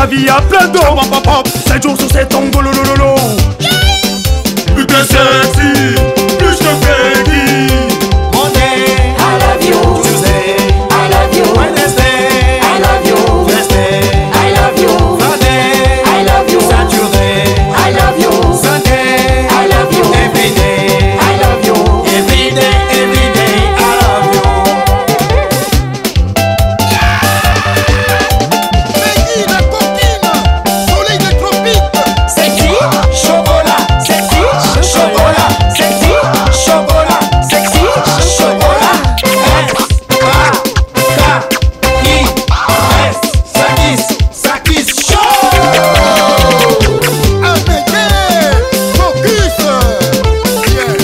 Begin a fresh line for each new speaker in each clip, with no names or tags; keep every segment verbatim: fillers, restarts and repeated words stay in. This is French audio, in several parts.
vie à plein d'eau. sept jours sur sept ans, golololo. Plus que sexy, plus que Peggy.
Monday, I love you. Tuesday, I love you. Wednesday, I love you. Thursday, I love you. Friday, I love you. Saturday, I love you. Sunday, I love you. Every day, I love you. Every day, every day, I love you.
Peggy, la copine, soleil des tropiques.
Sexy, chocolat, sexy, chocolat, sexy, chocolat, sexy, chocolat. S, A, K, I, S, ça kiss, ça kiss, chaud.
Ah mais yeah, focus. Yeah.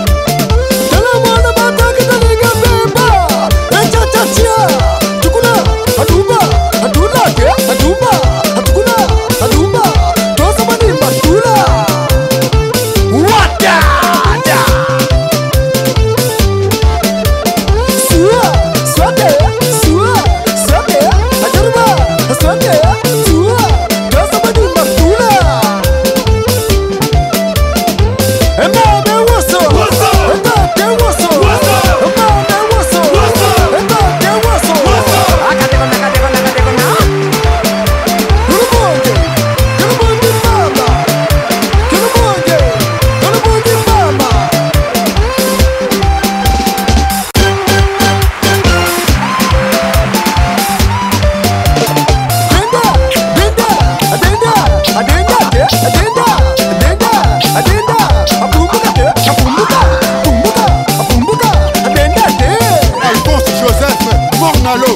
Alphonse Joseph Mornalo.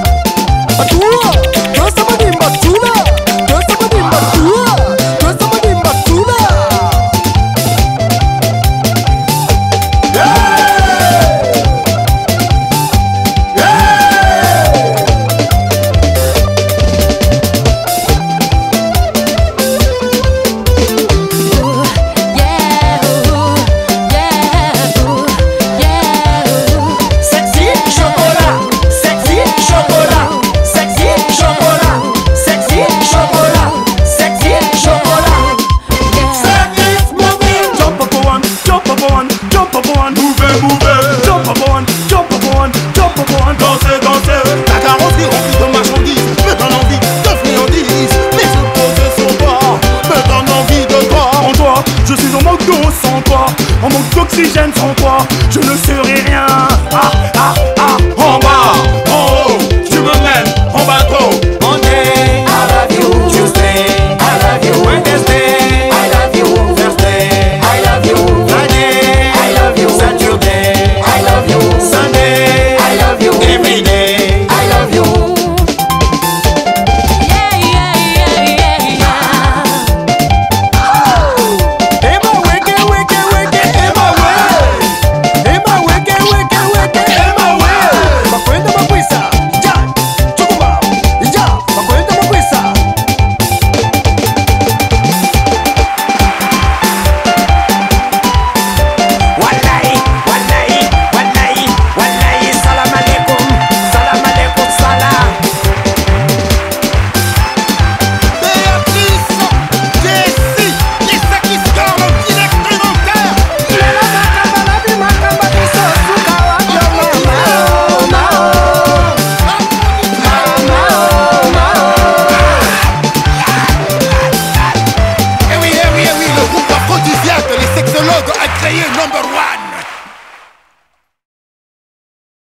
Sexy, chocolat, sexy, chocolat, sexy, chocolat, sexy, chocolat, sexy, chocolat. Service moving.
Jump up on, jump up on, jump up on. Mouvez, mouvez. Jump up on, jump up on, jump up on. Dansez, dansez.
La carrosserie remplie de marchandises me donne envie de friandises. Mes opposés sont bas, me donnent envie de croire.
En toi, je suis en manque d'eau sans toi. En manque d'oxygène sans